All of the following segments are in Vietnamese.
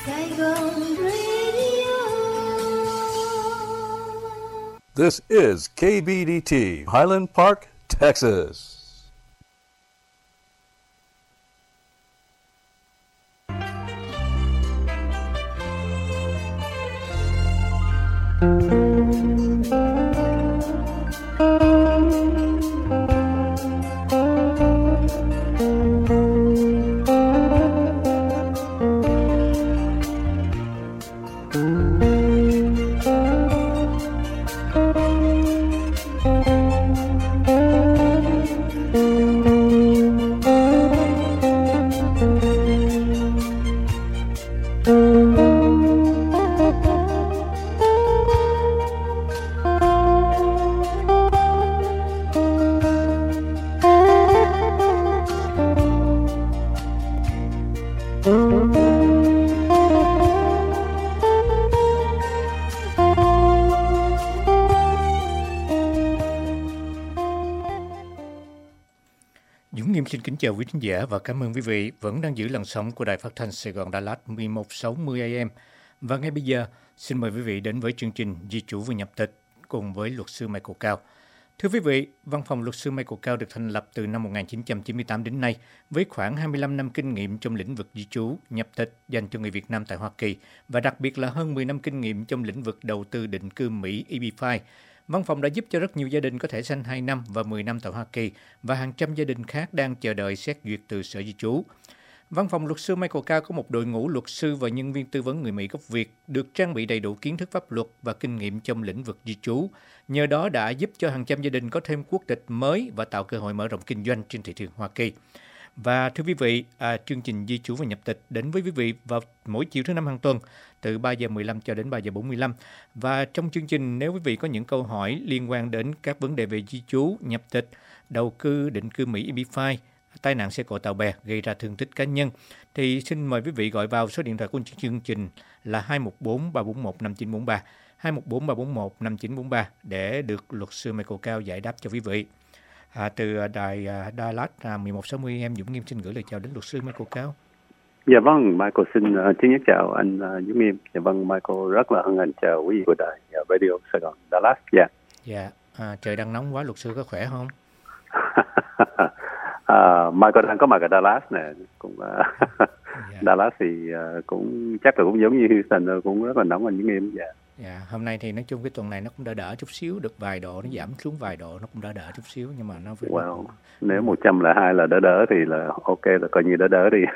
Saigon Radio. This is KBDT, Highland Park, Texas. Xin kính chào quý khán giả và cảm ơn quý vị vẫn đang giữ làn sóng của Đài Phát thanh Sài Gòn Đà Lạt 1160 AM. Và ngay bây giờ, xin mời quý vị đến với chương trình Di chủ và nhập tịch cùng với luật sư Michael Cao. Thưa quý vị, văn phòng luật sư Michael Cao được thành lập từ năm 1998 đến nay với khoảng 25 năm kinh nghiệm trong lĩnh vực di trú, nhập tịch dành cho người Việt Nam tại Hoa Kỳ và đặc biệt là hơn 10 năm kinh nghiệm trong lĩnh vực đầu tư định cư Mỹ EB-5. Văn phòng đã giúp cho rất nhiều gia đình có thẻ xanh 2 năm và 10 năm tại Hoa Kỳ và hàng trăm gia đình khác đang chờ đợi xét duyệt từ Sở Di trú. Văn phòng luật sư Michael Cao có một đội ngũ luật sư và nhân viên tư vấn người Mỹ gốc Việt được trang bị đầy đủ kiến thức pháp luật và kinh nghiệm trong lĩnh vực di trú. Nhờ đó đã giúp cho hàng trăm gia đình có thêm quốc tịch mới và tạo cơ hội mở rộng kinh doanh trên thị trường Hoa Kỳ. Và thưa quý vị, chương trình Di trú và nhập tịch đến với quý vị vào mỗi chiều thứ Năm hàng tuần từ 3 giờ 15 cho đến 3 giờ 45. Và trong chương trình, nếu quý vị có những câu hỏi liên quan đến các vấn đề về di trú, nhập tịch, đầu cư, định cư Mỹ EB-5, tai nạn xe cộ tàu bè gây ra thương tích cá nhân, thì xin mời quý vị gọi vào số điện thoại của chương trình là 214-341-5943, 214-341-5943 để được luật sư Michael Cao giải đáp cho quý vị. Từ đài Đà Lạt 1160 em Dũng Nghiêm xin gửi lời chào đến luật sư Michael Cao. Dạ vâng, Michael xin thứ nhất chào anh Dũng Nghiêm. Dạ vâng, Michael rất là hân hạnh chào quý vị của đài Radio Sài Gòn Đà Lạt. Dạ. Dạ, trời đang nóng quá, luật sư có khỏe không? Michael đang có mặt ở Dallas nè, cũng Dallas thì cũng chắc là cũng giống như Houston, cũng rất là nóng anh Dũng Nghiêm. Dạ. Dạ, hôm nay thì nói chung cái tuần này nó cũng đỡ chút xíu, được vài độ, nó giảm xuống vài độ, nó cũng đỡ chút xíu, nhưng mà nó vẫn... Nếu 102 là đỡ thì là ok, là coi như đỡ đi.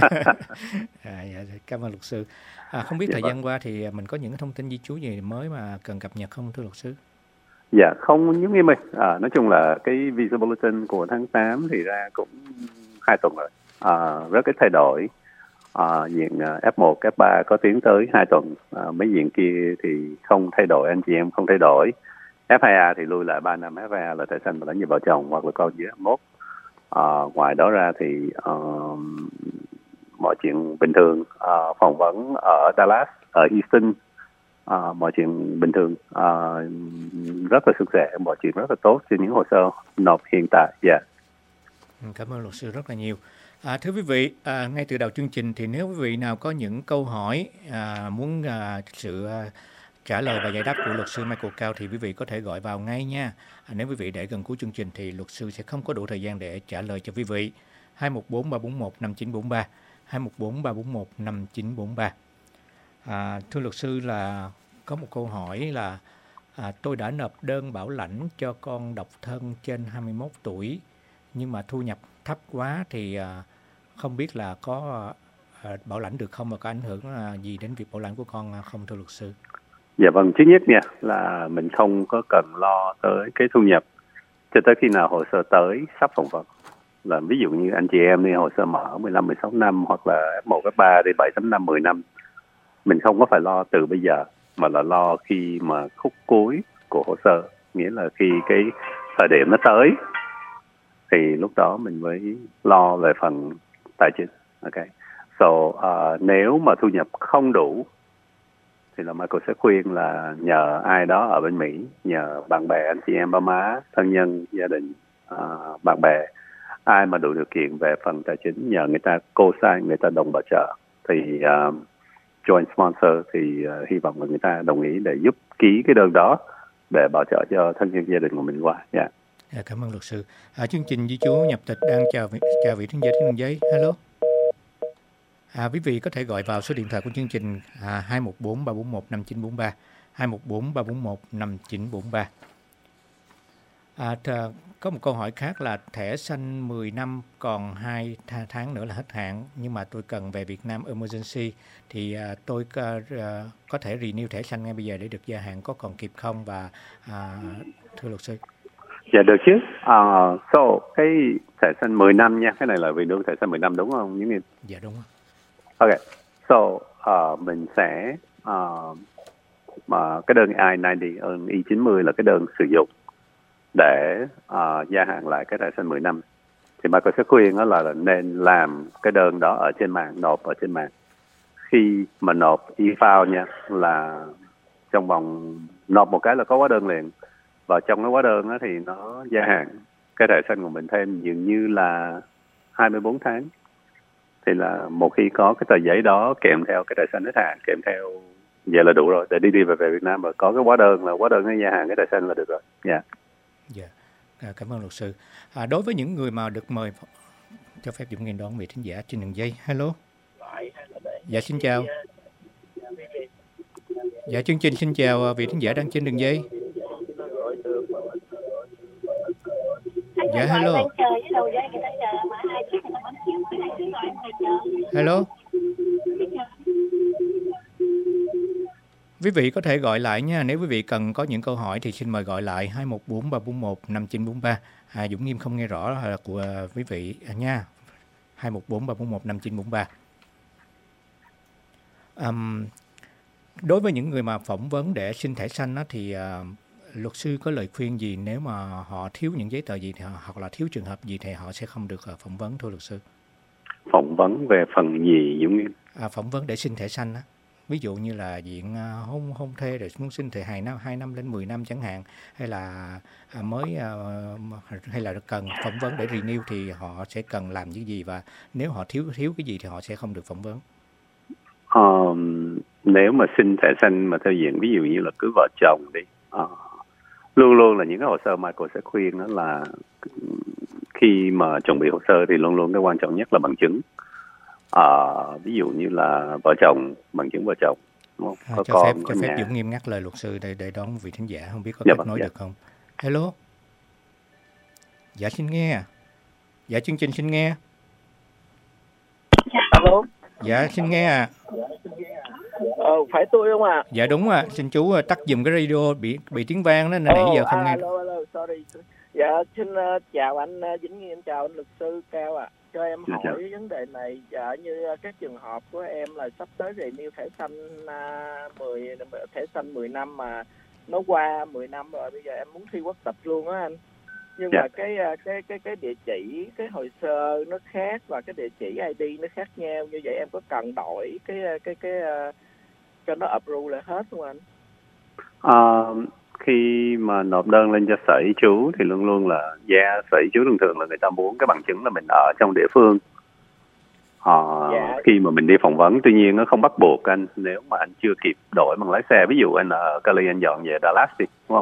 Dạ, cảm ơn luật sư. Không biết thời gian qua thì mình có những cái thông tin di trú gì mới mà cần cập nhật không thưa luật sư? Dạ, không giống như mình. Nói chung là cái Visa Bulletin của tháng 8 thì ra cũng 2 tuần rồi. Rất ít thay đổi. Diện F1, F3 có tiến tới 2 tuần. Mấy diện kia thì không thay đổi, anh chị em không thay đổi. F2A thì lui lại 3 năm, F2A là thẻ xanh và đánh như vợ chồng hoặc là con dưới F1. Ngoài đó ra thì mọi chuyện bình thường. Phỏng vấn ở Dallas, ở Houston, mọi chuyện bình thường, rất là suôn sẻ, mọi chuyện rất là tốt trên những hồ sơ nộp hiện tại. Yeah. Cảm ơn luật sư rất là nhiều. Thưa quý vị, ngay từ đầu chương trình thì nếu quý vị nào có những câu hỏi muốn sự trả lời và giải đáp của luật sư Michael Cao thì quý vị có thể gọi vào ngay nha. Nếu quý vị để gần cuối chương trình thì luật sư sẽ không có đủ thời gian để trả lời cho quý vị. 214-341-5943, 214-341-5943. Thưa luật sư, là có một câu hỏi là tôi đã nộp đơn bảo lãnh cho con độc thân trên 21 tuổi nhưng mà thu nhập thấp quá thì không biết là có bảo lãnh được không và có ảnh hưởng gì đến việc bảo lãnh của con không thưa luật sư? Dạ vâng, thứ nhất nha là mình không có cần lo tới cái thu nhập cho tới khi nào hồ sơ tới sắp phỏng vấn. Là ví dụ như anh chị em đi hồ sơ mở 15, 16 năm hoặc là F1, F3 thì 7, 8 năm, 10 năm. Mình không có phải lo từ bây giờ mà là lo khi mà khúc cuối của hồ sơ, nghĩa là khi cái thời điểm nó tới thì lúc đó mình mới lo về phần tài chính. Ok. So nếu mà thu nhập không đủ thì là Michael sẽ khuyên là nhờ ai đó ở bên Mỹ, nhờ bạn bè, anh chị em, ba má, thân nhân, gia đình, bạn bè, ai mà đủ điều kiện về phần tài chính, nhờ người ta co-sign, người ta đồng bảo trợ thì joint sponsor thì hy vọng là người ta đồng ý để giúp ký cái đơn đó để bảo trợ cho thân nhân gia đình của mình qua. Yeah. Cảm ơn luật sư. Chương trình Di trú nhập tịch đang chào vị thính giả trên đường dây. Hello. Quý vị có thể gọi vào số điện thoại của chương trình 214 341 5943, 214 341 5943. Có một câu hỏi khác là thẻ xanh 10 năm còn 2 tháng nữa là hết hạn, nhưng mà tôi cần về Việt Nam emergency thì tôi có thể renew thẻ xanh ngay bây giờ để được gia hạn, có còn kịp không? Và thưa luật sư. Dạ được chứ. So cái thẻ xanh 10 năm nha, cái này là vì đưa thẻ xanh 10 năm đúng không? Những Dạ đúng. Ok. So mình sẽ mà cái đơn I-90 I-90 là cái đơn sử dụng để gia hạn lại cái thẻ xanh 10 năm. Thì Michael sẽ khuyên đó là nên làm cái đơn đó ở trên mạng, nộp ở trên mạng. Khi mà nộp e-file nha, là trong vòng nộp một cái là có hóa đơn liền. Và trong cái hóa đơn đó thì nó gia hạn cái thẻ xanh của mình thêm dường như là 24 tháng. Thì là một khi có cái tờ giấy đó kèm theo cái thẻ xanh hết hạn, kèm theo vậy là đủ rồi để đi về Việt Nam, và có cái hóa đơn nó gia hạn cái thẻ xanh là được rồi. Dạ. Dạ. Cảm ơn luật sư. Đối với những người mà được mời, cho phép Dũng Nghiên đón vị thính giả trên đường dây. Hello. Dạ xin chào. Dạ chương trình xin chào vị thính giả đang trên đường dây. Dạ hello. Hello. Quý vị có thể gọi lại nha. Nếu quý vị cần có những câu hỏi thì xin mời gọi lại 214 341 5943. Dũng Nghiêm không nghe rõ là của quý vị nha. 214 341 5943. Đối với những người mà phỏng vấn để xin thẻ xanh đó, thì luật sư có lời khuyên gì nếu mà họ thiếu những giấy tờ gì thì hoặc là thiếu trường hợp gì thì họ sẽ không được phỏng vấn, thưa luật sư? Phỏng vấn về phần gì Dũng Nghiêm? Phỏng vấn để xin thẻ xanh đó. Ví dụ như là diện hôn thê để muốn xin thẻ 2 năm đến 10 năm chẳng hạn, hay là hay là cần phỏng vấn để renew thì họ sẽ cần làm những gì, và nếu họ thiếu cái gì thì họ sẽ không được phỏng vấn. Nếu mà xin thẻ xanh mà theo diện ví dụ như là cưới vợ chồng đi, luôn luôn là những cái hồ sơ Michael sẽ khuyên đó là khi mà chuẩn bị hồ sơ thì luôn luôn cái quan trọng nhất là bằng chứng. Ví dụ như là vợ chồng, bằng chứng vợ chồng, đúng không? Có cho con, phép Dũng Nghiêm ngắt lời luật sư để đón vị thính giả, không biết có kết nối được không? Hello. Dạ xin nghe. Dạ chương trình xin nghe. Alo. Dạ xin nghe Phải tôi không ạ? Dạ đúng ạ. Xin chú tắt giùm cái radio bị tiếng vang đó, nãy giờ không nghe. Alo, sorry. Dạ xin chào anh Vĩnh Nghiêm, chào anh luật sư Cao ạ. Cho em hỏi vấn đề này, như các trường hợp của em là sắp tới renew thẻ xanh 10 năm mà nó qua 10 năm rồi, bây giờ em muốn thi quốc tịch luôn á anh. Nhưng mà cái địa chỉ, cái hồ sơ nó khác và cái địa chỉ ID nó khác nhau, như vậy em có cần đổi cái cho nó approve lại hết không anh? Khi mà nộp đơn lên cho sở di trú thì luôn luôn là sở di trú thường là người ta muốn cái bằng chứng là mình ở trong địa phương. Khi mà mình đi phỏng vấn, tuy nhiên nó không bắt buộc anh, nếu mà anh chưa kịp đổi bằng lái xe, ví dụ anh ở Cali anh dọn về Dallas đi, đúng không?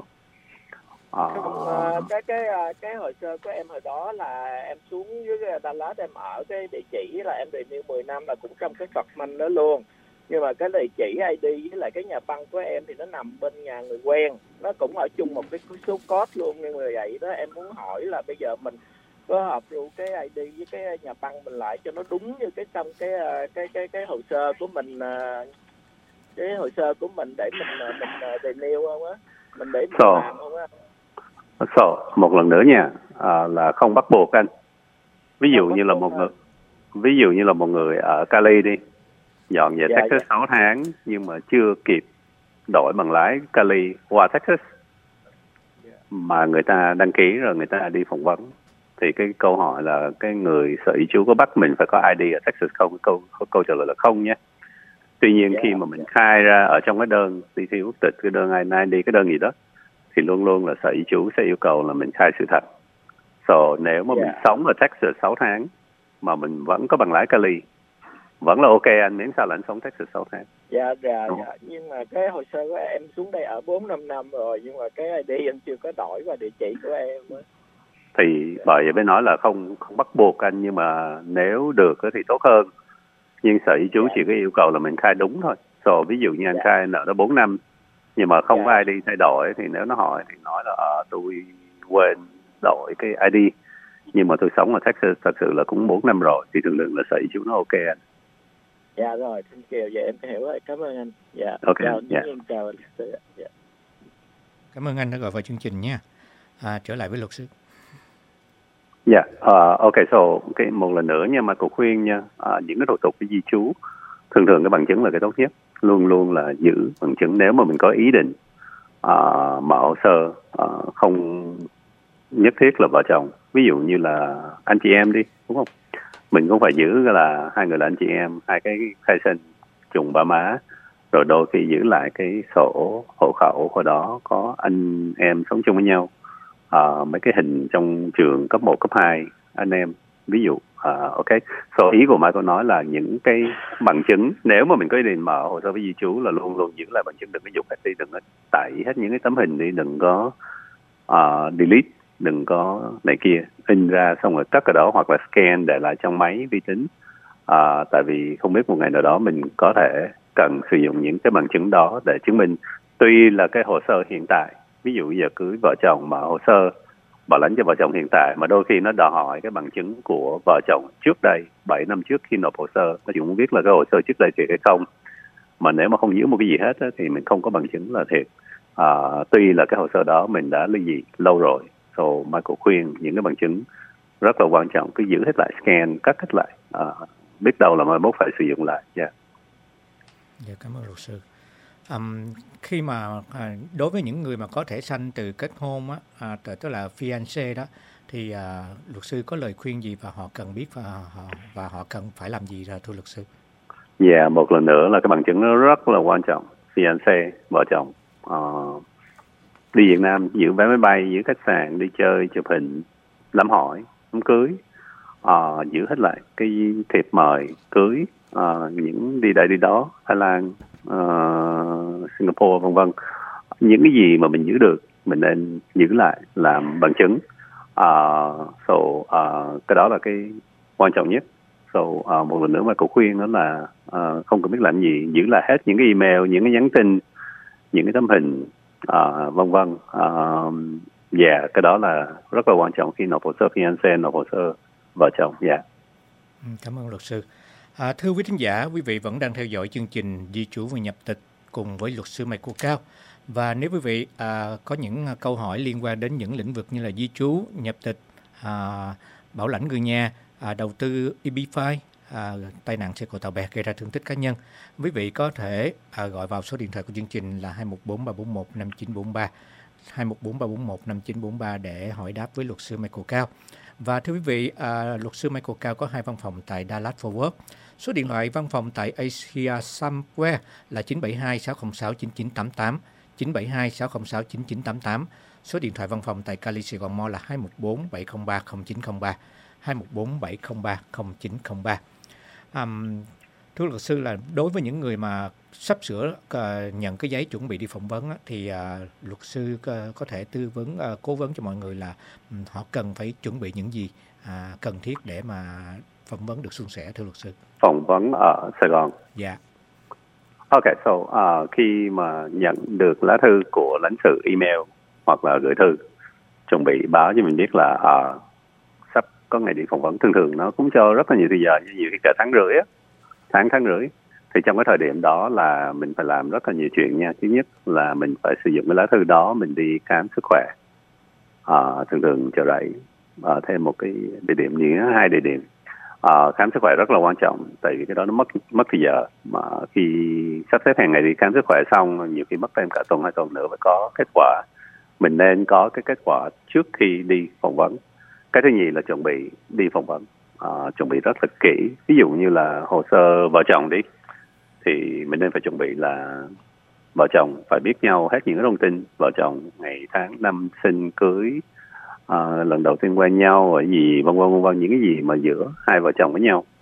Cái hồ sơ của em hồi đó là em xuống dưới Dallas, em ở cái địa chỉ là em renew 10 năm là cũng trong cái document đó luôn. Nhưng mà cái địa chỉ ID với lại cái nhà băng của em thì nó nằm bên nhà người quen, nó cũng ở chung một cái số code luôn. Nhưng mà vậy đó, em muốn hỏi là bây giờ mình có hợp đủ cái ID với cái nhà băng mình lại cho nó đúng như cái trong cái hồ sơ của mình, cái hồ sơ của mình để mình renew không á, mình để mình làm không á? Một lần nữa nha, là không bắt buộc anh. Ví dụ như là một người ở Cali đi, dọn về Texas 6 tháng nhưng mà chưa kịp đổi bằng lái Cali qua Texas, mà người ta đăng ký rồi người ta đi phỏng vấn, thì cái câu hỏi là cái người sở di trú có bắt mình phải có ID ở Texas không? Câu trả lời là không nhé. Tuy nhiên khi mà mình khai ra ở trong cái đơn đi thi quốc tịch, cái đơn I-90, cái đơn gì đó, thì luôn luôn là sở di trú sẽ yêu cầu là mình khai sự thật. Nếu mà mình sống ở Texas 6 tháng mà mình vẫn có bằng lái Cali, vẫn là ok anh, miễn sao là anh sống Texas 6 tháng. Dạ. Nhưng mà cái hồ sơ của em xuống đây ở 4-5 năm rồi, nhưng mà cái ID em chưa có đổi qua địa chỉ của em á. Thì bởi vậy mới nói là không bắt buộc anh, nhưng mà nếu được thì tốt hơn. Nhưng Sở Di trú chỉ có yêu cầu là mình khai đúng thôi. Ví dụ như anh khai nợ đó 4 năm, nhưng mà không có ai đi thay đổi, thì nếu nó hỏi thì nói là tôi quên đổi cái ID, nhưng mà tôi sống ở Texas thật sự là cũng 4 năm rồi, thì thường lượng là Sở Di trú nó ok anh. Dạ rồi, xin chào, dạ em hiểu rồi, cảm ơn anh. Dạ. Ok. Chào anh. Dạ. Cảm ơn anh đã gọi vào chương trình nha. Trở lại với luật sư. Dạ, ok, một lần nữa nha, mà cô khuyên nha, những cái thủ tục về di trú, thường cái bằng chứng là cái tốt nhất, luôn luôn là giữ bằng chứng. Nếu mà mình có ý định mở hồ sơ, không nhất thiết là vợ chồng, ví dụ như là anh chị em đi, đúng không? Mình cũng phải giữ là hai người là anh chị em, hai cái khai sinh trùng ba má, rồi đôi khi giữ lại cái sổ hộ khẩu hồi đó có anh em sống chung với nhau. Mấy cái hình trong trường cấp 1, cấp 2 anh em, ví dụ. Ok, ý của Mai có nói là những cái bằng chứng, nếu mà mình có ý định mở hồ sơ với di trú là luôn luôn giữ lại bằng chứng, đừng có dục hết đi, đừng có tẩy hết những cái tấm hình đi, đừng có delete, đừng có này kia, in ra xong rồi cất ở đó, hoặc là scan để lại trong máy vi tính. Tại vì không biết một ngày nào đó mình có thể cần sử dụng những cái bằng chứng đó để chứng minh. Tuy là cái hồ sơ hiện tại, ví dụ giờ cưới vợ chồng mà hồ sơ bảo lãnh cho vợ chồng hiện tại, mà đôi khi nó đòi hỏi cái bằng chứng của vợ chồng trước đây 7 năm trước khi nộp hồ sơ, nó chỉ muốn biết là cái hồ sơ trước đây thiệt hay không. Mà nếu mà không giữ một cái gì hết thì mình không có bằng chứng là thiệt. Tuy là cái hồ sơ đó mình đã ly dị lâu rồi. Michael khuyên những cái bằng chứng rất là quan trọng, cứ giữ hết lại, scan, cắt hết lại, biết đâu là mai mốt phải sử dụng lại. Dạ, cảm ơn luật sư. Khi mà đối với những người mà có thẻ xanh từ kết hôn á, tức là fiancé đó, thì luật sư có lời khuyên gì và họ cần biết và họ cần phải làm gì thưa luật sư? Dạ, một lần nữa là cái bằng chứng nó rất là quan trọng. Fiancé, vợ chồng, đi Việt Nam giữ vé máy bay, giữ khách sạn, đi chơi, chụp hình, đám hỏi, đám cưới, giữ hết lại cái thiệp mời cưới, những đi đây đi đó, Thái Lan, Singapore, vân vân. Những cái gì mà mình giữ được mình nên giữ lại làm bằng chứng. Cái đó là cái quan trọng nhất. Một lần nữa mà cô khuyên đó là không cần biết làm gì, giữ lại hết những cái email, những cái nhắn tin, những cái tấm hình, vân vân. Cái đó là rất là quan trọng khi nộp hồ sơ fiancé, nộp hồ sơ vợ chồng. Cảm ơn luật sư. Thưa quý thính giả, quý vị vẫn đang theo dõi chương trình Di trú và nhập tịch cùng với luật sư Michael Cao. Và nếu quý vị có những câu hỏi liên quan đến những lĩnh vực như là di trú, nhập tịch, bảo lãnh người nhà, đầu tư EB-5, tai nạn xe cộ tàu bè gây ra thương tích cá nhân, quý vị có thể gọi vào số điện thoại của chương trình là 214-341-5943, 214-341-5943 để hỏi đáp với luật sư Michael Cao. Và thưa quý vị, luật sư Michael Cao có 2 văn phòng tại Dallas Fort Worth. Số điện thoại văn phòng tại Asia Somewhere là 972-606-9988, 972-606-9988. Số điện thoại văn phòng tại Cali Sài Gòn Mall là 214-703-0903, 214-703-0903. Thưa luật sư, là đối với những người mà sắp sửa nhận cái giấy chuẩn bị đi phỏng vấn thì luật sư có thể tư vấn, cố vấn cho mọi người là họ cần phải chuẩn bị những gì cần thiết để mà phỏng vấn được suôn sẻ, thưa luật sư? Phỏng vấn ở Sài Gòn. Dạ. Ok, khi mà nhận được lá thư của lãnh sự email hoặc là gửi thư, chuẩn bị báo cho mình biết là sắp có ngày đi phỏng vấn. Thường nó cũng cho rất là nhiều thời giờ, nhiều khi cả tháng rưỡi á, tháng rưỡi. Thì trong cái thời điểm đó là mình phải làm rất là nhiều chuyện nha. Thứ nhất là mình phải sử dụng cái lá thư đó, mình đi khám sức khỏe. Thường Chợ Rẫy, thêm một cái địa điểm, như 2 địa điểm. Khám sức khỏe rất là quan trọng, tại vì cái đó nó mất thời giờ. Mà khi sắp xếp hàng ngày đi khám sức khỏe xong, nhiều khi mất thêm cả tuần 2 tuần nữa mới có kết quả. Mình nên có cái kết quả trước khi đi phỏng vấn. Cái thứ nhì là chuẩn bị đi phỏng vấn, chuẩn bị rất là kỹ. Ví dụ như là hồ sơ vợ chồng đi, thì mình nên phải chuẩn bị là vợ chồng phải biết nhau hết những cái thông tin vợ chồng, ngày tháng năm sinh cưới, lần đầu tiên quen nhau ở gì, vân vân, những cái gì mà giữa hai vợ chồng với nhau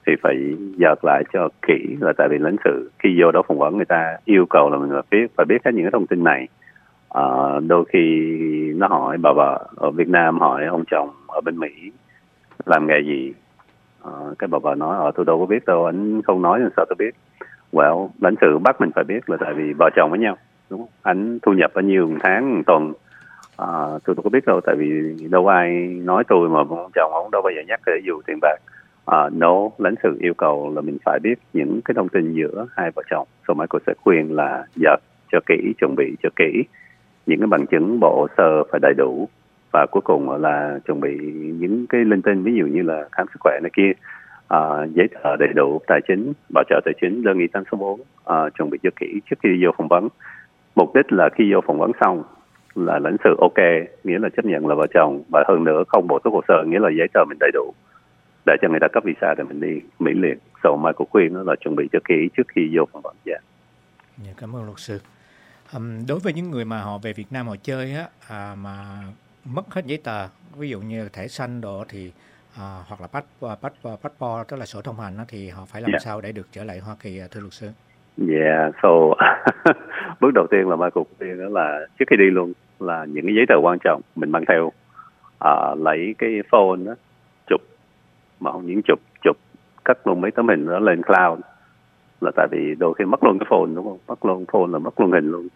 thì phải dợt lại cho kỹ, là tại vì lãnh sự khi vô đó phỏng vấn người ta yêu cầu là mình phải biết hết những cái thông tin này. Đôi khi nó hỏi bà vợ ở Việt Nam, hỏi ông chồng ở bên Mỹ làm nghề gì, cái bà vợ nói tôi đâu có biết đâu, anh không nói nên sao tôi biết. Well, lãnh sự bắt mình phải biết là tại vì vợ chồng với nhau, đúng không? Anh thu nhập bao nhiêu một tháng, một tuần, tôi đâu có biết đâu, tại vì đâu ai nói tôi, mà ông chồng ông đâu bao giờ nhắc để dù tiền bạc. No, lãnh sự yêu cầu là mình phải biết những cái thông tin giữa hai vợ chồng. So Michael sẽ khuyên là dợt cho kỹ, chuẩn bị cho kỹ, những cái bằng chứng bộ sơ phải đầy đủ, và cuối cùng là chuẩn bị những cái linh tinh, ví dụ như là khám sức khỏe này kia, giấy tờ đầy đủ, tài chính, bảo trợ tài chính, đơn nghị 864, chuẩn bị cho kỹ trước khi đi vô phỏng vấn. Mục đích là khi vô phỏng vấn xong là lãnh sự ok, nghĩa là chấp nhận là vợ chồng, và hơn nữa không bổ túc hồ sơ, nghĩa là giấy tờ mình đầy đủ để cho người ta cấp visa để mình đi Mỹ liền. So Michael khuyên đó là chuẩn bị cho kỹ trước khi vô phỏng vấn. Yeah, cảm ơn luật sư. Đối với những người mà họ về Việt Nam họ chơi mà mất hết giấy tờ, ví dụ như thẻ xanh đồ thì hoặc là passport, tức là sổ thông hành thì họ phải làm sao để được trở lại Hoa Kỳ, thưa luật sư? So bước đầu tiên là Michael khuyên đó là trước khi đi luôn là những cái giấy tờ quan trọng mình mang theo, lấy cái phone đó, chụp, mà không những chụp cất luôn mấy tấm hình đó lên cloud, là tại vì đôi khi mất luôn cái phone, đúng không? Mất luôn phone là mất luôn hình luôn.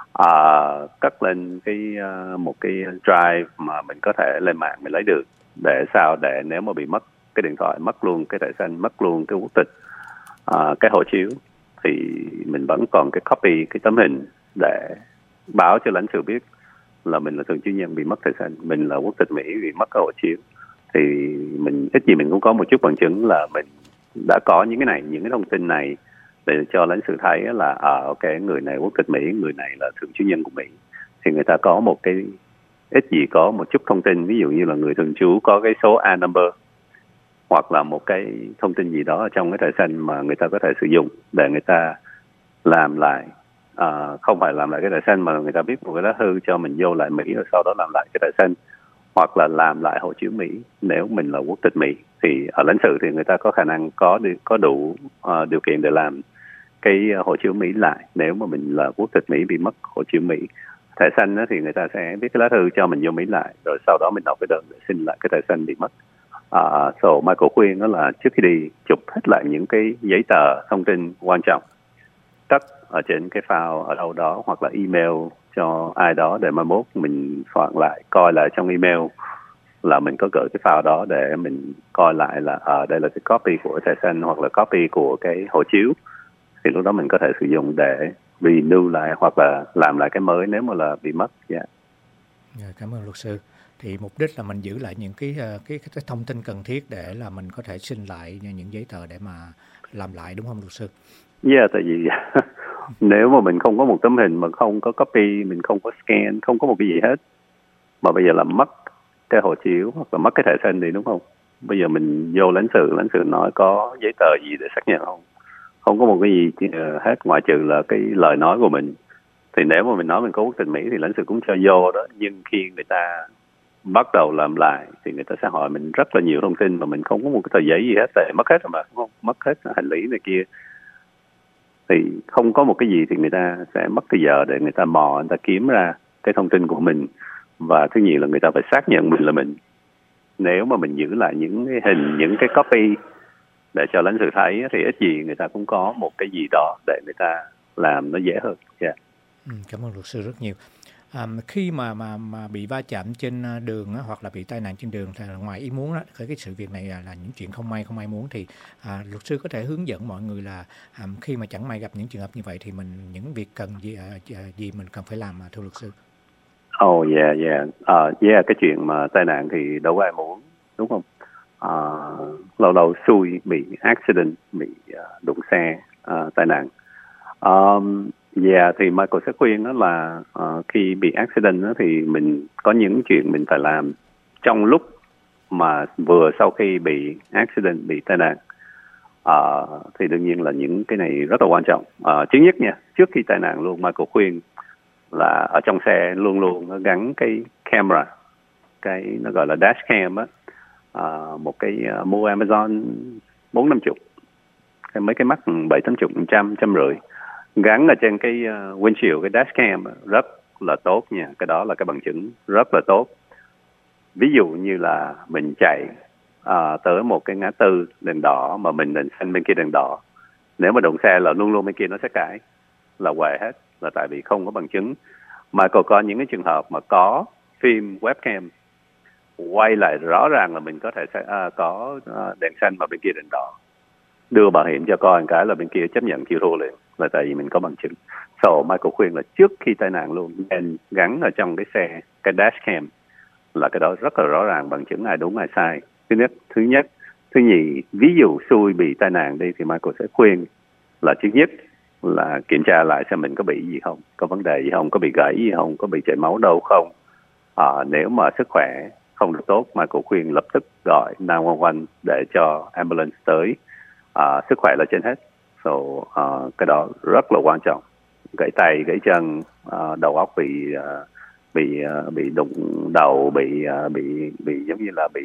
Cất lên một cái drive mà mình có thể lên mạng mình lấy được, để sao để nếu mà bị mất cái điện thoại, mất luôn cái thẻ xanh, mất luôn cái quốc tịch, cái hộ chiếu, thì mình vẫn còn cái copy, cái tấm hình để báo cho lãnh sự biết là mình là thường trú nhân bị mất thẻ xanh, mình là quốc tịch Mỹ bị mất cái hộ chiếu, thì mình ít gì mình cũng có một chút bằng chứng là mình đã có những cái này, những cái thông tin này, để cho lãnh sự thấy là ok, người này quốc tịch Mỹ, người này là thường trú nhân của Mỹ, thì người ta có một cái ít gì có một chút thông tin, ví dụ như là người thường trú có cái số A number, hoặc là một cái thông tin gì đó ở trong cái thẻ xanh mà người ta có thể sử dụng để người ta làm lại, không phải làm lại cái thẻ xanh mà người ta viết một cái lá thư cho mình vô lại Mỹ, rồi sau đó làm lại cái thẻ xanh, hoặc là làm lại hộ chiếu Mỹ nếu mình là quốc tịch Mỹ. Thì ở lãnh sự thì người ta có khả năng có đủ điều kiện để làm cái hộ chiếu Mỹ lại nếu mà mình là quốc tịch Mỹ bị mất hộ chiếu Mỹ. Thẻ xanh đó thì người ta sẽ viết cái lá thư cho mình vô Mỹ lại, rồi sau đó mình nộp cái đơn để xin lại cái thẻ xanh bị mất. So Michael khuyên đó là trước khi đi chụp hết lại những cái giấy tờ thông tin quan trọng, cất ở trên cái file ở đâu đó, hoặc là email cho ai đó để mai mốt mình soạn lại, coi lại trong email là mình có gửi cái file đó để mình coi lại là đây là cái copy của thẻ xanh hoặc là copy của cái hộ chiếu, thì lúc đó mình có thể sử dụng để renew lại hoặc là làm lại cái mới nếu mà là bị mất. Cảm ơn luật sư. Thì mục đích là mình giữ lại những cái thông tin cần thiết để là mình có thể xin lại những giấy tờ để mà làm lại, đúng không luật sư? Tại vì nếu mà mình không có một tấm hình, mà không có copy, mình không có scan, không có một cái gì hết, mà bây giờ là mất cái hộ chiếu hoặc là mất cái thẻ xanh thì đúng không? Bây giờ mình vô lãnh sự nói có giấy tờ gì để xác nhận không? Không có một cái gì hết ngoại trừ là cái lời nói của mình. Thì nếu mà mình nói mình có quốc tịch Mỹ thì lãnh sự cũng cho vô đó, nhưng khi người ta bắt đầu làm lại thì người ta sẽ hỏi mình rất là nhiều thông tin mà mình không có một cái tờ giấy gì hết, tại mất hết rồi mà, đúng không? Mất hết hành lý này kia, thì không có một cái gì thì người ta sẽ mất thời giờ để người ta mò, người ta kiếm ra cái thông tin của mình. Và thứ nhì là người ta phải xác nhận mình là mình. Nếu mà mình giữ lại những cái hình, những cái copy để cho lãnh sự thấy thì ít gì người ta cũng có một cái gì đó để người ta làm nó dễ hơn. Cảm ơn luật sư rất nhiều. Khi mà bị va chạm trên đường hoặc là bị tai nạn trên đường, là ngoài ý muốn đó, cái sự việc này là những chuyện không ai muốn, thì luật sư có thể hướng dẫn mọi người là khi mà chẳng may gặp những trường hợp như vậy thì mình những việc cần gì mình cần phải làm, thưa luật sư? Cái chuyện mà tai nạn thì đâu có ai muốn, đúng không? Lâu lâu xui bị accident, bị đụng xe, tai nạn. Thì Michael sẽ khuyên đó là khi bị accident đó, thì mình có những chuyện mình phải làm trong lúc mà vừa sau khi bị accident, bị tai nạn. Thì đương nhiên là những cái này rất là quan trọng. Thứ nhất nha, trước khi tai nạn luôn, Michael khuyên là ở trong xe luôn luôn nó gắn cái camera, cái nó gọi là dash cam á, một cái mua Amazon 40-50, mấy cái mắt 70-80, 150, gắn ở trên cái windshield, cái dashcam rất là tốt nha. Cái đó là cái bằng chứng rất là tốt. Ví dụ như là mình chạy tới một cái ngã tư đèn đỏ mà mình đèn xanh bên kia đèn đỏ, nếu mà đụng xe là luôn luôn bên kia nó sẽ cãi, là què hết, là tại vì không có bằng chứng. Mà còn có những cái trường hợp mà có phim webcam quay lại rõ ràng là mình có thể có đèn xanh mà bên kia đèn đỏ, đưa bảo hiểm cho coi một cái là bên kia chấp nhận chịu thua liền, là tại vì mình có bằng chứng. So Michael khuyên là trước khi tai nạn luôn nên gắn ở trong cái xe cái dashcam, là cái đó rất là rõ ràng bằng chứng ai đúng ai sai. Thứ nhất. Thứ nhì, ví dụ xui bị tai nạn đi thì Michael sẽ khuyên là thứ nhất là kiểm tra lại xem mình có bị gì không, có vấn đề gì không, có bị gãy gì không, có bị chảy máu đâu không. Nếu mà sức khỏe không được tốt, Michael khuyên lập tức gọi 911 để cho ambulance tới. Sức khỏe là trên hết. So cái đó rất là quan trọng. Gãy tay, gãy chân, đầu óc bị đụng đầu, bị giống như là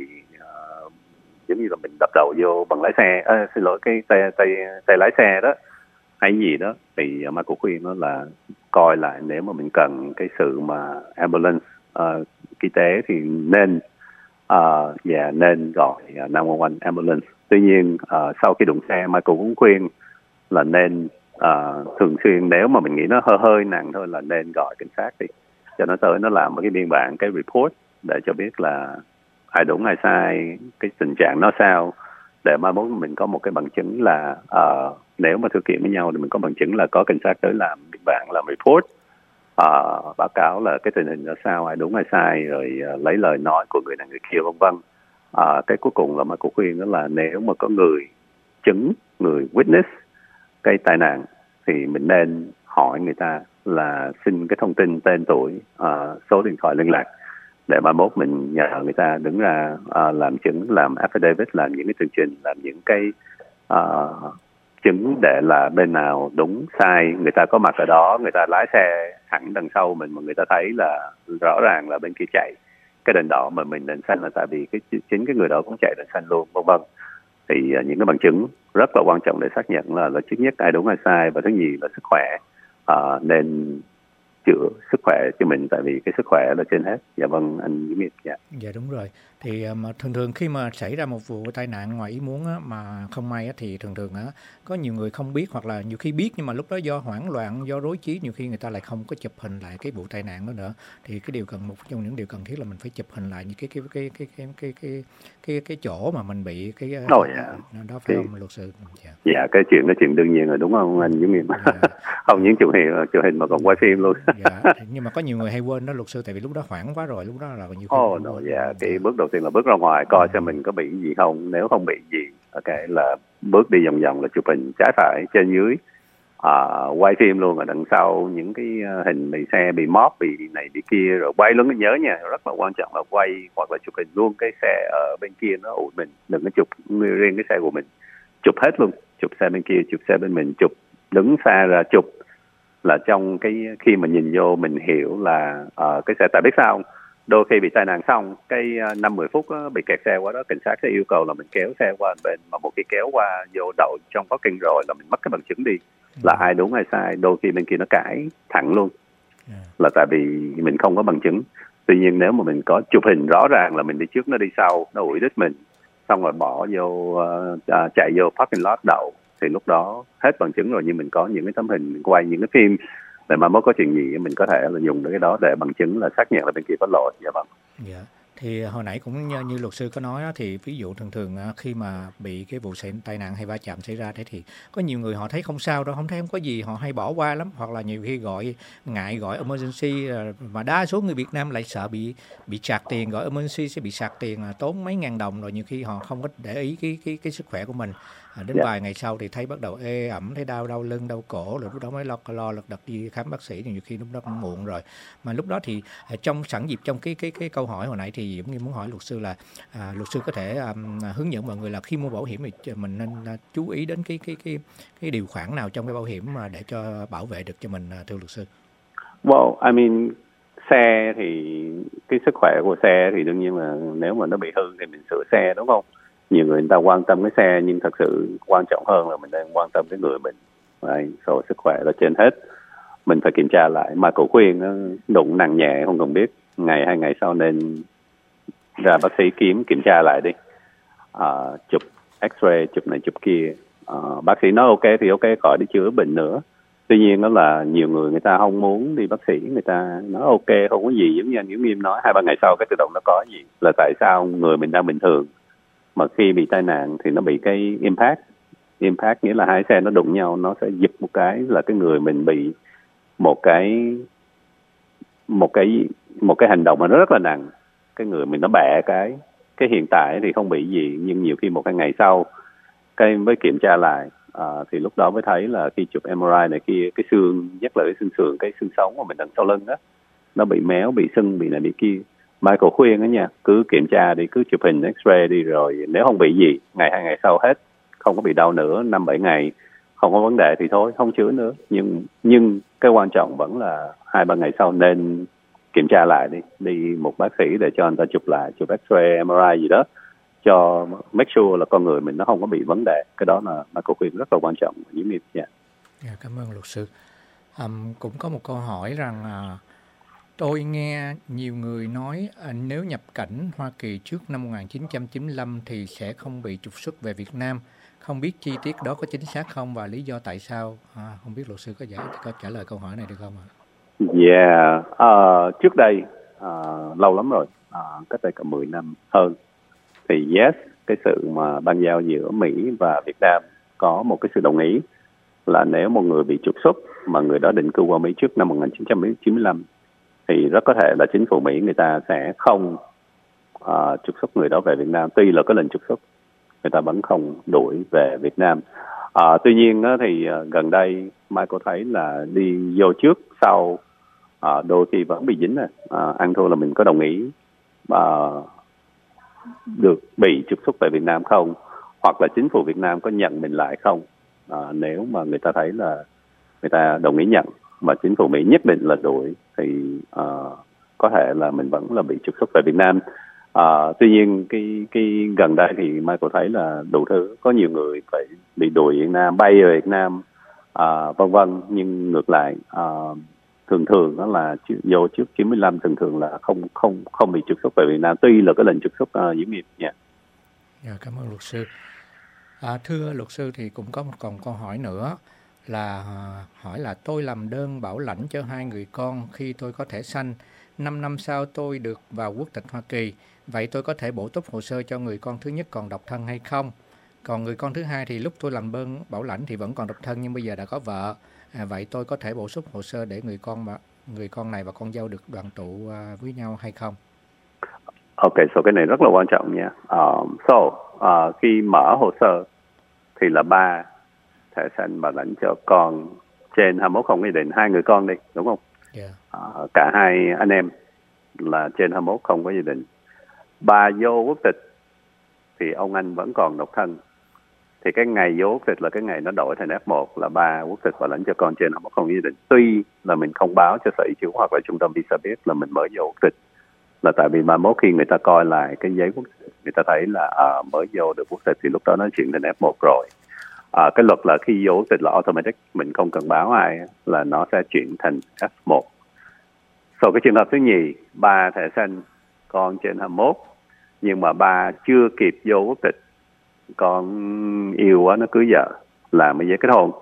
mình đập đầu vô bằng lái xe, cái tay lái xe đó hay gì đó, thì Michael khuyên nó là coi lại nếu mà mình cần cái sự mà ambulance y tế thì nên nên gọi 911 ambulance. Tuy nhiên sau khi đụng xe, Michael cũng khuyên là nên thường xuyên, nếu mà mình nghĩ nó hơi nặng thôi, là nên gọi cảnh sát đi cho nó tới, nó làm một cái biên bản, cái report để cho biết là ai đúng ai sai, cái tình trạng nó sao, để mai mốt mình có một cái bằng chứng là nếu mà thực hiện với nhau thì mình có bằng chứng là có cảnh sát tới làm biên bản, làm report, báo cáo là cái tình hình nó sao, ai đúng ai sai, rồi lấy lời nói của người này người kia, vân vân. Cái cuối cùng là Michael khuyên đó là nếu mà có người chứng, người witness cái tai nạn thì mình nên hỏi người ta là xin cái thông tin, tên tuổi, số điện thoại liên lạc, để mai mốt mình nhờ người ta đứng ra làm chứng, làm affidavit, làm những cái tường trình, làm những cái chứng để là bên nào đúng sai, người ta có mặt ở đó, người ta lái xe thẳng đằng sau mình mà người ta thấy là rõ ràng là bên kia chạy cái đèn đỏ mà mình đèn xanh, là tại vì chính cái người đó cũng chạy đèn xanh luôn, vân vân. Thì những cái bằng chứng rất là quan trọng để xác nhận là thứ nhất ai đúng ai sai, và thứ nhì là sức khỏe, nên chữa sức khỏe cho mình, tại vì cái sức khỏe là trên hết. Dạ vâng, anh Duy Miệt. Dạ đúng rồi. Thì thường khi mà xảy ra một vụ tai nạn ngoài ý muốn á, mà không may á, thì thường có nhiều người không biết, hoặc là nhiều khi biết nhưng mà lúc đó do hoảng loạn, do rối trí, nhiều khi người ta lại không có chụp hình lại cái vụ tai nạn đó nữa. Thì một trong những điều cần thiết là mình phải chụp hình lại những cái chỗ mà mình bị cái đó, phải không luật sư? Dạ, cái chuyện đó chuyện đương nhiên rồi, đúng không anh Duy Miệt? Không những chụp hình mà còn quay phim luôn. Dạ, nhưng mà có nhiều người hay quên đó luật sư, tại vì lúc đó hoảng quá rồi, lúc đó là nhiều khi cái bước đầu tiên là bước ra ngoài coi xem mình có bị gì không, nếu không bị gì, là bước đi vòng vòng, là chụp hình trái phải trên dưới, quay phim luôn ở đằng sau những cái hình bị xe bị móp, bị này bị kia, rồi quay luôn. Nhớ nha, rất là quan trọng là quay hoặc là chụp hình luôn cái xe ở bên kia nó ủi mình, đừng có chụp riêng cái xe của mình, chụp hết luôn, chụp xe bên kia, chụp xe bên mình, chụp đứng xa ra chụp, là trong cái khi mà nhìn vô mình hiểu là cái xe, tại biết sao không? Đôi khi bị tai nạn xong cái 5-10 phút bị kẹt xe qua đó, cảnh sát sẽ yêu cầu là mình kéo xe qua bên, mà một khi kéo qua vô đậu trong parking rồi là mình mất cái bằng chứng đi, là ai đúng ai sai. Đôi khi bên kia nó cãi thẳng luôn, là tại vì mình không có bằng chứng. Tuy nhiên nếu mà mình có chụp hình rõ ràng là mình đi trước nó đi sau, nó ủi đít mình, xong rồi bỏ vô chạy vô parking lot đậu, thì lúc đó hết bằng chứng rồi. Nhưng mình có những cái tấm hình, mình quay những cái phim để mà mới có chuyện gì mình có thể là dùng cái đó để bằng chứng là xác nhận là bên kia có lỗi. Dạ vâng. Dạ. Thì hồi nãy cũng như luật sư có nói, thì ví dụ thường khi mà bị cái vụ tai nạn hay va chạm xảy ra đấy, thì có nhiều người họ thấy không sao đâu, không thấy không có gì, họ hay bỏ qua lắm, hoặc là nhiều khi ngại gọi emergency, mà đa số người Việt Nam lại sợ bị sạc tiền, gọi emergency sẽ bị sạc tiền, tốn mấy ngàn đồng, rồi nhiều khi họ không có để ý cái sức khỏe của mình. Đến vài ngày sau thì thấy bắt đầu ê ẩm, thấy đau lưng, đau cổ, rồi lúc đó mới lo lật đật đi khám bác sĩ, thì nhiều khi lúc đó cũng muộn rồi. Mà lúc đó thì trong cái câu hỏi hồi nãy thì cũng muốn hỏi luật sư là luật sư có thể hướng dẫn mọi người là khi mua bảo hiểm thì mình nên chú ý đến cái điều khoản nào trong cái bảo hiểm mà để cho bảo vệ được cho mình, thưa luật sư? Well, I mean, xe thì cái sức khỏe của xe thì đương nhiên là nếu mà nó bị hư thì mình sửa xe, đúng không? Nhiều người ta quan tâm cái xe, nhưng thật sự quan trọng hơn là mình đang quan tâm cái người mình. Right. So, sức khỏe là trên hết. Mình phải kiểm tra lại. Mà cậu khuyên nó đụng nặng nhẹ không cần biết, ngày 2 ngày sau nên ra bác sĩ kiểm tra lại đi. Chụp x-ray, chụp này chụp kia. Bác sĩ nói ok thì ok, khỏi đi chữa bệnh nữa. Tuy nhiên đó là nhiều người ta không muốn đi bác sĩ, người ta nói ok không có gì, giống như anh Hiếu Nghiêm nói 2-3 ngày sau cái tự động nó có gì. Là tại sao người mình đang bình thường mà khi bị tai nạn thì nó bị cái impact nghĩa là hai xe nó đụng nhau, nó sẽ giật một cái là cái người mình bị một cái hành động mà nó rất là nặng, cái người mình nó bẻ cái hiện tại thì không bị gì, nhưng nhiều khi 1-2 ngày sau cái mới kiểm tra lại thì lúc đó mới thấy là khi chụp MRI này kia, cái xương, nhất là cái xương sườn, cái xương sống của mình đằng sau lưng đó, nó bị méo, bị sưng, bị này bị kia. Michael khuyên đó nha, cứ kiểm tra đi, cứ chụp hình x-ray đi, rồi nếu không bị gì, ngày 2 ngày sau hết, không có bị đau nữa, 5-7 ngày không có vấn đề thì thôi, không chữa nữa. Nhưng cái quan trọng vẫn là 2-3 ngày sau nên kiểm tra lại đi một bác sĩ để cho anh ta chụp lại, chụp x-ray, MRI gì đó, cho make sure là con người mình nó không có bị vấn đề. Cái đó là Michael khuyên rất là quan trọng. Cảm ơn luật sư. Cũng có một câu hỏi rằng tôi nghe nhiều người nói nếu nhập cảnh Hoa Kỳ trước năm 1995 thì sẽ không bị trục xuất về Việt Nam. Không biết chi tiết đó có chính xác không và lý do tại sao? Không biết luật sư có trả lời câu hỏi này được không ạ? Trước đây lâu lắm rồi, cách đây cả 10 năm hơn, thì yes, cái sự mà bang giao giữa Mỹ và Việt Nam có một cái sự đồng ý là nếu một người bị trục xuất mà người đó định cư qua Mỹ trước năm 1995 thì rất có thể là chính phủ Mỹ người ta sẽ không trục xuất người đó về Việt Nam. Tuy là có lệnh trục xuất, người ta vẫn không đuổi về Việt Nam. Tuy nhiên thì gần đây Michael thấy là đi vô trước sau đôi khi vẫn bị dính. Ăn thua là mình có đồng ý được bị trục xuất về Việt Nam không, hoặc là chính phủ Việt Nam có nhận mình lại không. Nếu mà người ta thấy là người ta đồng ý nhận mà chính phủ Mỹ nhất định là đuổi thì có thể là mình vẫn là bị trục xuất về Việt Nam. Tuy nhiên cái gần đây thì Michael thấy là đủ thứ, có nhiều người phải bị đuổi Việt Nam, bay về Việt Nam, vân vân. Nhưng ngược lại thường đó là vô trước 95 thường là không bị trục xuất về Việt Nam, tuy là cái lệnh trục xuất diễn nghiệp. Cảm ơn luật sư. Thưa luật sư, thì cũng có còn câu hỏi nữa là hỏi là tôi làm đơn bảo lãnh cho 2 người con khi tôi có thẻ xanh. 5 năm sau tôi được vào quốc tịch Hoa Kỳ. Vậy tôi có thể bổ túc hồ sơ cho người con thứ nhất còn độc thân hay không? Còn người con thứ hai thì lúc tôi làm đơn bảo lãnh thì vẫn còn độc thân nhưng bây giờ đã có vợ. Vậy tôi có thể bổ sung hồ sơ để người con này và con dâu được đoàn tụ với nhau hay không? Ok, so cái này rất là quan trọng nha. Khi mở hồ sơ thì là ba thẻ xanh bảo lãnh cho con trên 21 không có gia đình, 2 người con đi, đúng không? Cả 2 anh em là trên 21 không có gia đình. Ba vô quốc tịch thì ông anh vẫn còn độc thân. Thì cái ngày vô quốc tịch là cái ngày nó đổi thành F1 là ba quốc tịch bảo lãnh cho con trên 21 không có gia đình. Tuy là mình không báo cho Sở Di trú hoặc là trung tâm visa biết là mình mới vô quốc tịch, là tại vì mà mỗi khi người ta coi lại cái giấy quốc tịch, người ta thấy là mới vô được quốc tịch thì lúc đó nó chuyển thành F1 rồi. Cái luật là khi vô quốc tịch là automatic, mình không cần báo ai là nó sẽ chuyển thành F1. Cái trường hợp thứ nhì, ba thẻ xanh, con trên 21, nhưng mà ba chưa kịp vô quốc tịch, con yêu quá nó cưới vợ, làm cái giấy kết hôn.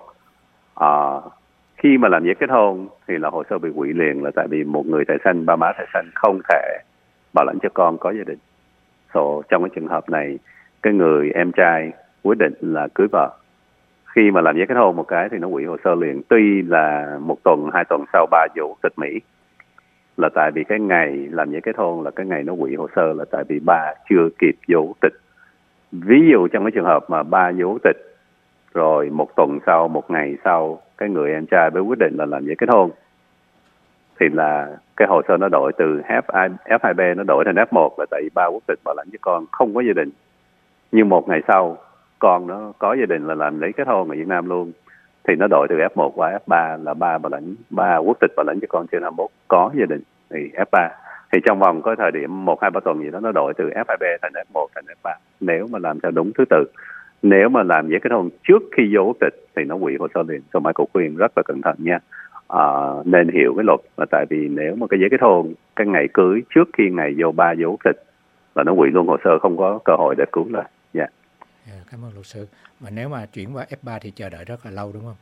Khi mà làm giấy kết hôn thì là hồ sơ bị hủy liền, là tại vì một người thẻ xanh, ba má thẻ xanh không thể bảo lãnh cho con có gia đình. Trong cái trường hợp này, cái người em trai quyết định là cưới vợ. Khi mà làm giấy kết hôn một cái thì nó hủy hồ sơ liền. Tuy là 1 tuần, 2 tuần sau ba vô quốc tịch Mỹ, là tại vì cái ngày làm giấy kết hôn là cái ngày nó hủy hồ sơ, là tại vì ba chưa kịp vô quốc tịch. Ví dụ trong cái trường hợp mà ba vô quốc tịch rồi 1 tuần sau, 1 ngày sau, cái người em trai mới quyết định là làm giấy kết hôn, thì là cái hồ sơ nó đổi từ F2B nó đổi thành F1, là tại vì ba quốc tịch bảo lãnh cho con không có gia đình. Nhưng 1 ngày sau con nó có gia đình là làm giấy kết hôn ở Việt Nam luôn, thì nó đổi từ F1 qua F3 là ba quốc tịch bảo lãnh cho con trên 21 có gia đình thì F3. Thì trong vòng có thời điểm 1-2-3 tuần gì đó nó đổi từ F2B thành F1 thành F3 nếu mà làm theo đúng thứ tự. Nếu mà làm giấy kết hôn trước khi vô quốc tịch thì nó hủy hồ sơ liền. So Michael khuyên rất là cẩn thận nha. Nên hiểu cái luật, là tại vì nếu mà cái giấy kết hôn cái ngày cưới trước khi ngày vô quốc tịch là nó hủy luôn hồ sơ, không có cơ hội để cứu lại. Cảm ơn luật sư. Mà nếu mà chuyển qua F3 thì chờ đợi rất là lâu đúng không?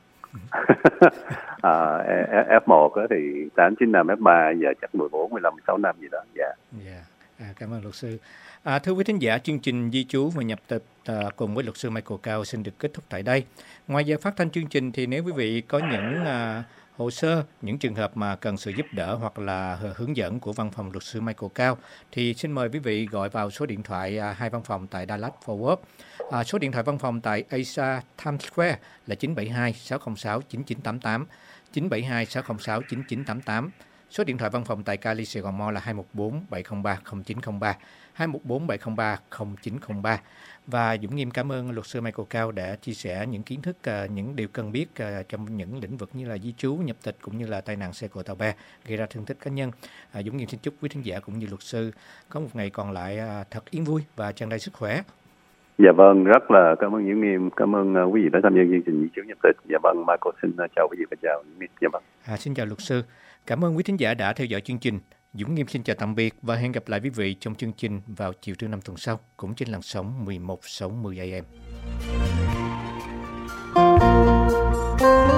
F1 thì 8-9 năm, F3 giờ chắc 14-15-16 năm gì đó. Cảm ơn luật sư. Thưa quý thính giả, chương trình Di trú và nhập tịch cùng với luật sư Michael Cao xin được kết thúc tại đây. Ngoài giờ phát thanh chương trình thì nếu quý vị có những hồ sơ, những trường hợp mà cần sự giúp đỡ hoặc là hướng dẫn của văn phòng luật sư Michael Cao thì xin mời quý vị gọi vào số điện thoại hai văn phòng tại Dallas Fort Worth. Số điện thoại văn phòng tại Asia Times Square là 972-606-9988, 972-606-9988. Số điện thoại văn phòng tại Cali Sài Gòn Mall là 214-703-0903, 214-703-0903. Và Dũng Nghiêm cảm ơn luật sư Michael Cao đã chia sẻ những kiến thức, những điều cần biết trong những lĩnh vực như là di trú, nhập tịch cũng như là tai nạn xe cộ tàu bè gây ra thương tích cá nhân. Dũng Nghiêm xin chúc quý thính giả cũng như luật sư có một ngày còn lại thật yên vui và tràn đầy sức khỏe. Dạ vâng, rất là cảm ơn Dũng Nghiêm, cảm ơn quý vị đã tham gia chương trình di trú nhập tịch. Dạ vâng, Michael xin chào quý vị và chào Dũng Nghiêm. Dạ vâng. Xin chào luật sư. Cảm ơn quý thính giả đã theo dõi chương trình. Dũng Nghiêm xin chào tạm biệt và hẹn gặp lại quý vị trong chương trình vào chiều thứ Năm tuần sau, cũng trên làn sóng 1160 AM.